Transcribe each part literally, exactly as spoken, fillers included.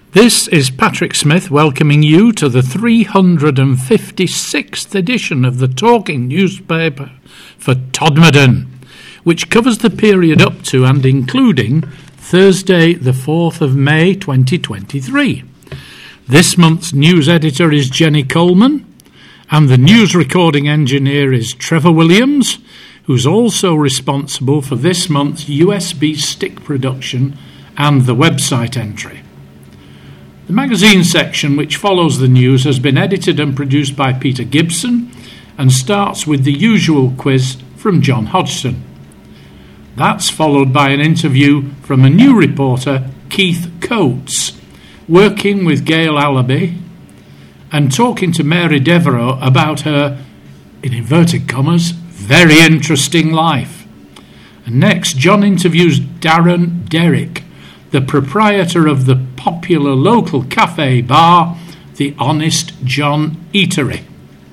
This is Patrick Smith welcoming you to the three hundred fifty-sixth edition of the Talking Newspaper for Todmorden, which covers the period up to and including Thursday the fourth of May twenty twenty-three. This month's news editor is Jenny Coleman, and the news recording engineer is Trevor Williams, who's also responsible for this month's U S B stick production and the website entry. The magazine section, which follows the news, has been edited and produced by Peter Gibson and starts with the usual quiz from John Hodgson. That's followed by an interview from a new reporter, Keith Coates, working with Gail Allaby and talking to Mary Devereux about her, in inverted commas, very interesting life. And next, John interviews Darren Derrick, the proprietor of the popular local cafe bar, the Honest John Eatery.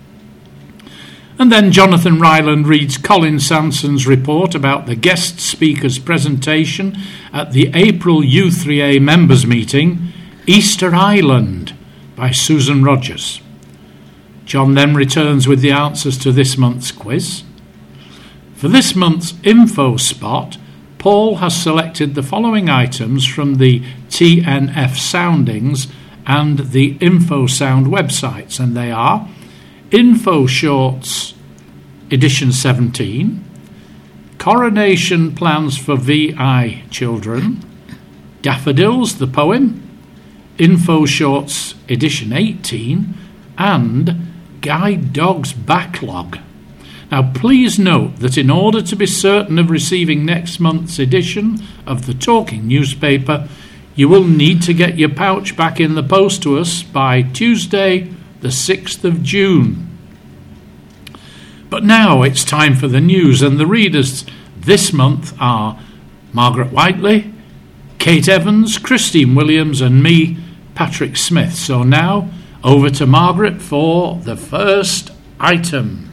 And then Jonathan Ryland reads Colin Sanson's report about the guest speaker's presentation at the April U three A members meeting, Easter Island, by Susan Rogers. John then returns with the answers to this month's quiz. For this month's info spot, Paul has selected the following items from the T N F Soundings and the InfoSound websites, and they are Info Shorts Edition seventeen, Coronation Plans for V I Children, Daffodils, the poem, Info Shorts Edition eighteen, and Guide Dogs Backlog. Now, please note that in order to be certain of receiving next month's edition of the Talking Newspaper, you will need to get your pouch back in the post to us by Tuesday, the sixth of June. But now it's time for the news, and the readers this month are Margaret Whiteley, Kate Evans, Christine Williams, and me, Patrick Smith. So now, over to Margaret for the first item.